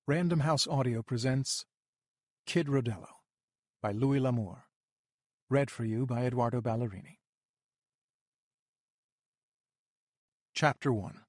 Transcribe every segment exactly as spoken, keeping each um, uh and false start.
Random House Audio presents Kid Rodello by Louis L'Amour. Read for you by Eduardo Ballerini. Chapter one.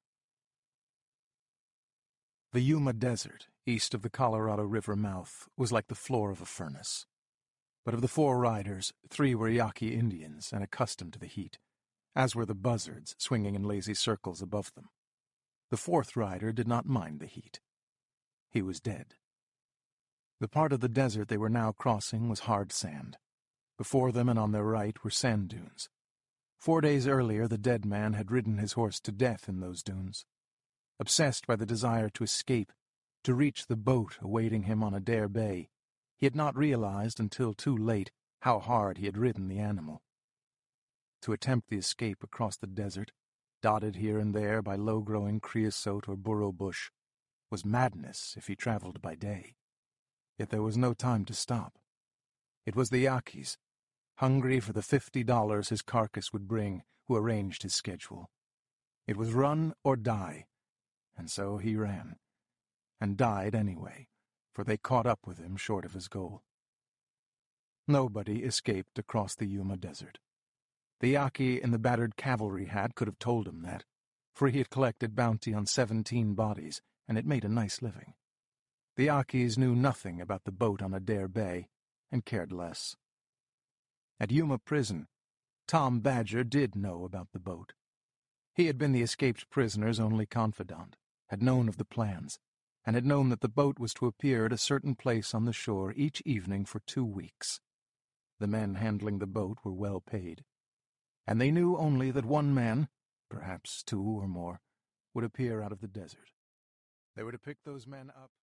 The Yuma Desert, east of the Colorado River mouth, was like the floor of a furnace. But of the four riders, three were Yaqui Indians and accustomed to the heat, as were the buzzards swinging in lazy circles above them. The fourth rider did not mind the heat. He was dead. The part of the desert they were now crossing was hard sand. Before them and on their right were sand dunes. Four days earlier the dead man had ridden his horse to death in those dunes. Obsessed by the desire to escape, to reach the boat awaiting him on Adair Bay, he had not realized until too late how hard he had ridden the animal. To attempt the escape across the desert, dotted here and there by low-growing creosote or burro bush, was madness if he traveled by day. Yet there was no time to stop. It was the Yaquis, hungry for the fifty dollars his carcass would bring, who arranged his schedule. It was run or die, and so he ran, and died anyway, for they caught up with him short of his goal. Nobody escaped across the Yuma Desert. The Yaqui in the battered cavalry hat could have told him that, for he had collected bounty on seventeen bodies, and it made a nice living. The Yaquis knew nothing about the boat on Adair Bay, and cared less. At Yuma Prison, Tom Badger did know about the boat. He had been the escaped prisoner's only confidant, had known of the plans, and had known that the boat was to appear at a certain place on the shore each evening for two weeks. The men handling the boat were well paid, and they knew only that one man, perhaps two or more, would appear out of the desert. They were to pick those men up